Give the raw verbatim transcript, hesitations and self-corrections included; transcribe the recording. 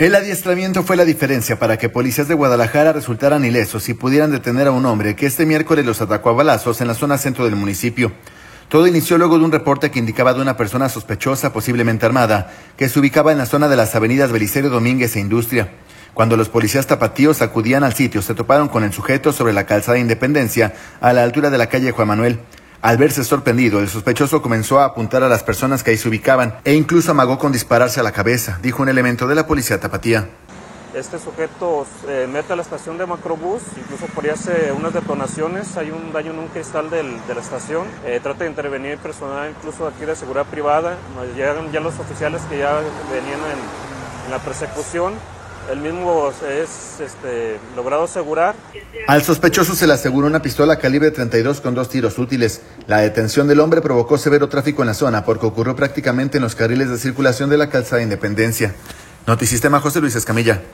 El adiestramiento fue la diferencia para que policías de Guadalajara resultaran ilesos y pudieran detener a un hombre que este miércoles los atacó a balazos en la zona centro del municipio. Todo inició luego de un reporte que indicaba de una persona sospechosa, posiblemente armada, que se ubicaba en la zona de las avenidas Belisario Domínguez e Industria. Cuando los policías tapatíos acudían al sitio, se toparon con el sujeto sobre la calzada Independencia, a la altura de la calle Juan Manuel. Al verse sorprendido, el sospechoso comenzó a apuntar a las personas que ahí se ubicaban e incluso amagó con dispararse a la cabeza, dijo un elemento de la policía tapatía. Este sujeto eh, mete a la estación de Macrobús, incluso por ahí hace unas detonaciones, hay un daño en un cristal del, de la estación, eh, trata de intervenir personal incluso aquí de seguridad privada, llegan ya los oficiales que ya venían en, en la persecución. El mismo es este, logrado asegurar. Al sospechoso se le aseguró una pistola calibre treinta y dos con dos tiros útiles. La detención del hombre provocó severo tráfico en la zona porque ocurrió prácticamente en los carriles de circulación de la calzada Independencia. Notisistema, José Luis Escamilla.